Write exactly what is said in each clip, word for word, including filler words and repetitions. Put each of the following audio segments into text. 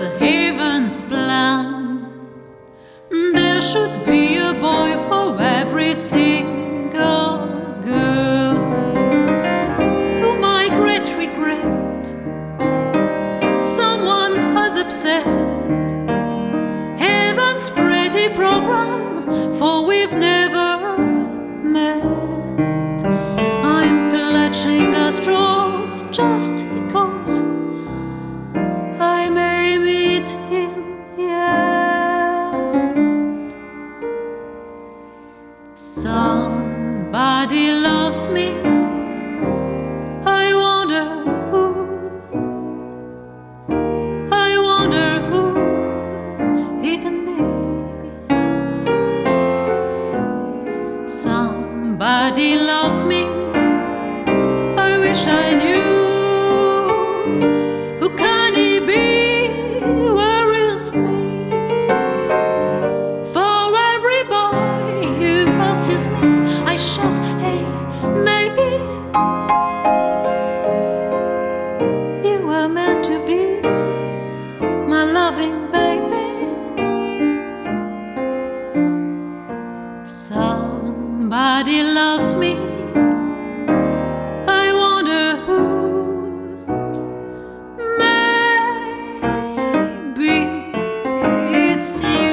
heaven's plan. There should be a boy for every single girl. To my great regret, someone has upset heaven's pretty program, for we've never met. I'm clutching at straws just because I may meet him yet. Somebody loves me, I wonder who, I wonder who he can be. Somebody loves me, I wish I knew. Who can he be? Where is he? For every boy who passes me, I shout, hey, maybe you were meant to be my loving baby. Somebody loves me, I wonder who. Maybe it's you.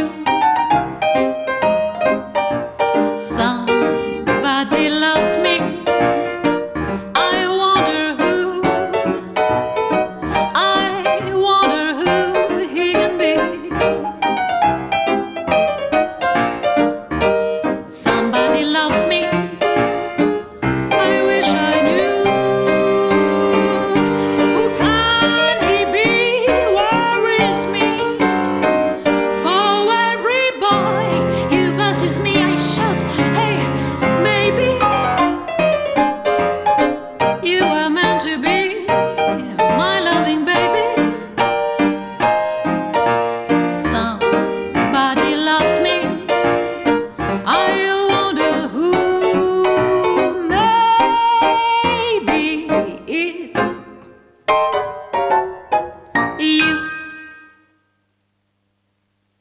Somebody loves me, I wonder who, I wonder who he can be. Somebody loves me, I wish I knew. Who can he be? Where is me? For every boy who passes me, I shout, hey, maybe you were meant to be my loving baby. Somebody loves me, I